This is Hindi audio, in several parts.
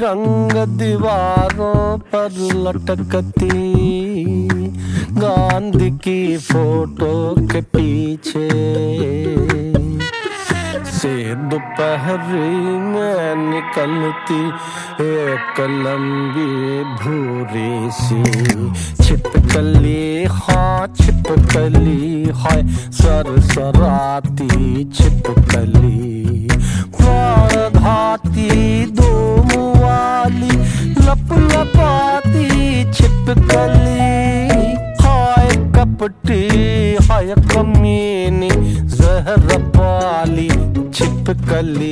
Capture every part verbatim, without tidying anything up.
रंग दीवारों पर लटकती, गांधी की फोटो के पीछे से दोपहरी में निकलती एक लंबी भूरी सी छिपकली, हाँ छिपकली है सरसराती छिपकली, प्राण घाती धूम वाली लप लपाती छिपकली, हाय कपटी हाय कमीनी जहर पाली छिपकली।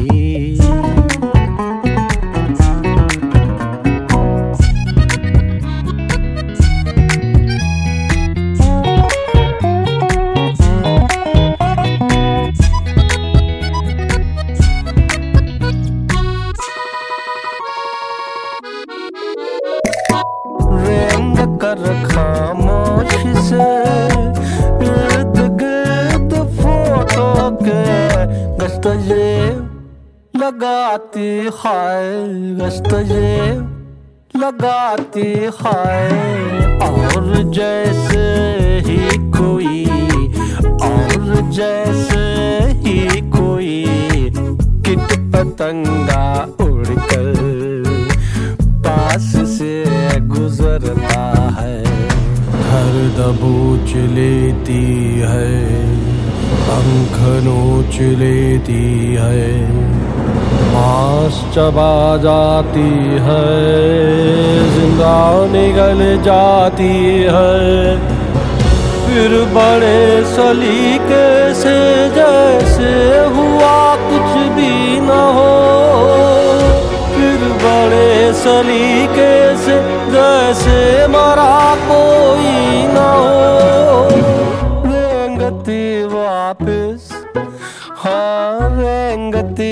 रेंग कर खामोश से इर्द गिर्द फोटो के गश्ते लगाती है, गश्ते लगाती है, और जैसे ही कोई और जैसे ही कोई किट पतंगा उड़कर पास से गुजरता है, हर दबोच लेती है, पंख नोच लेती है, मांस चबा जाती है, जिंदा निगल जाती है, फिर बड़े सलीके से जैसे हुआ कुछ भी न हो, फिर बड़े सलीके से जैसे मरा कोई न हो, रेंगती वापस, हाँ रेंगती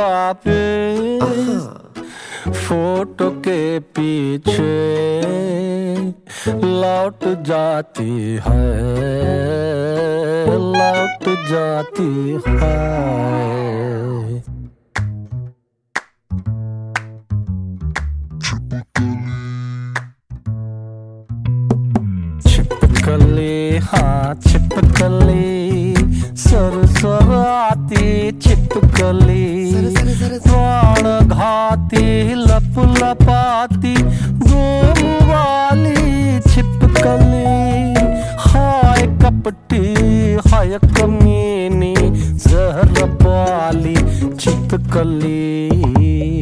वापस फोटो के पीछे लौट जाती है, लौट जाती है। छिपकली हाँ छिपकली सरसराती छिपकली, प्राण घाती लप लपाती धूम वाली छिपकली, हाय कपटी हाय कमीनी जहर वाली छिपकली।